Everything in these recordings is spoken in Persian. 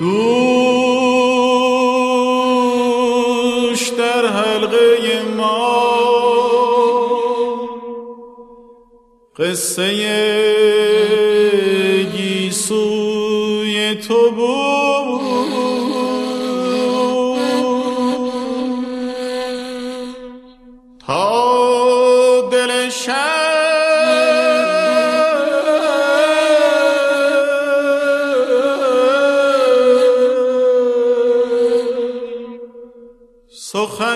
دوش در حلقه ما قصه گیسوی تو بود. تا دل سخن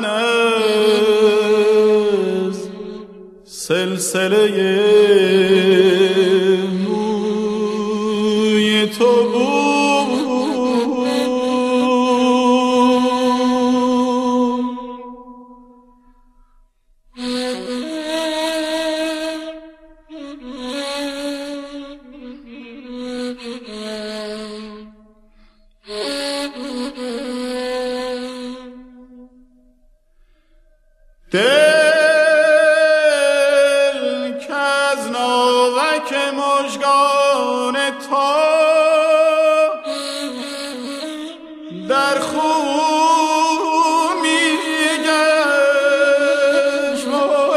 از سلسله موی تو بود. دل که از ناوک مژگان تو در خون میگشت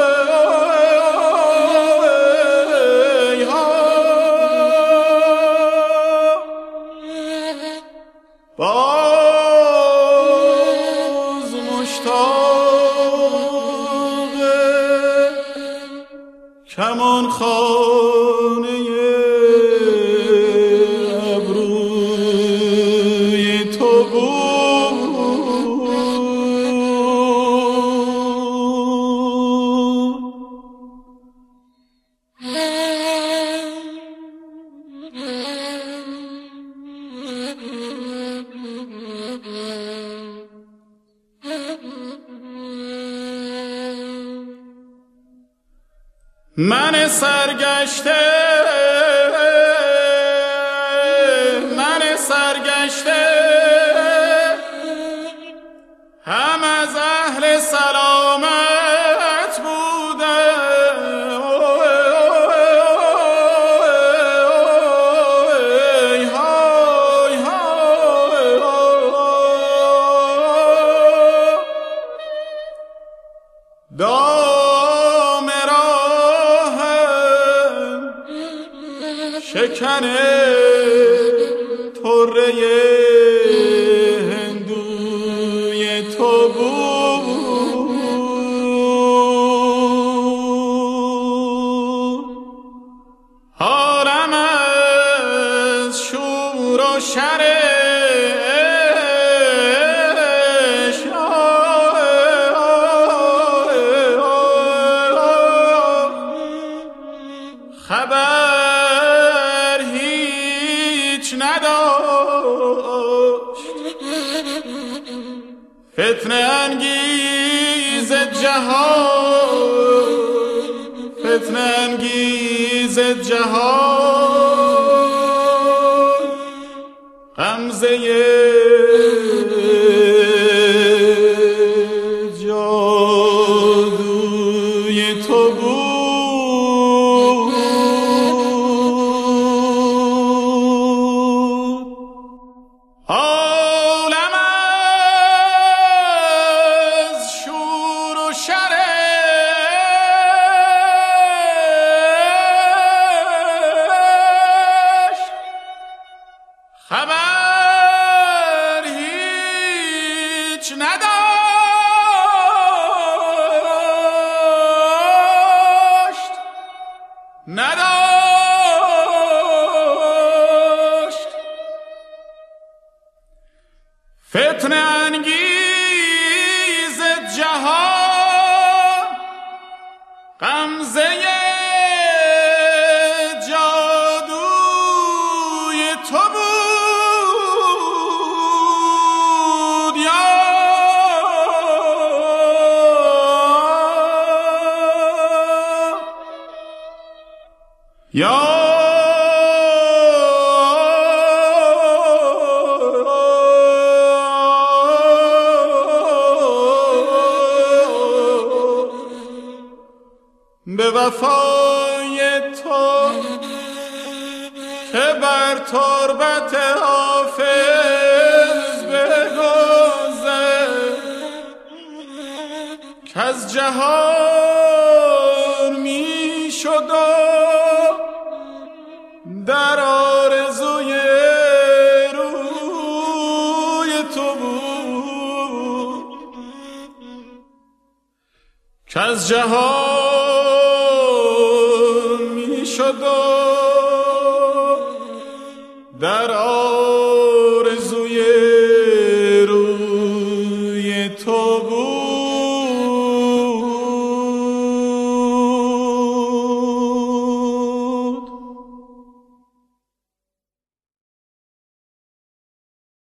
باز مشتاق کمان خانه ابروی تو بود. من سرگشته هم از اهل سلامت بودم، دام راهم شکن طره هندوی تو بود. حالم از شور و شرش خبر هیچ نداشت. فتنه انگیز جهان غمزه جادوی تو بود. عالم از شور و شرش خبر هیچ نداشت. فتنه انگیز جهان غمزه جادوی تو بود. یا به وفای تو که بر تربت حافظ جهان می شد در آرزوی روی تو بود که از جهان می شد در آرزوی روی تو بود.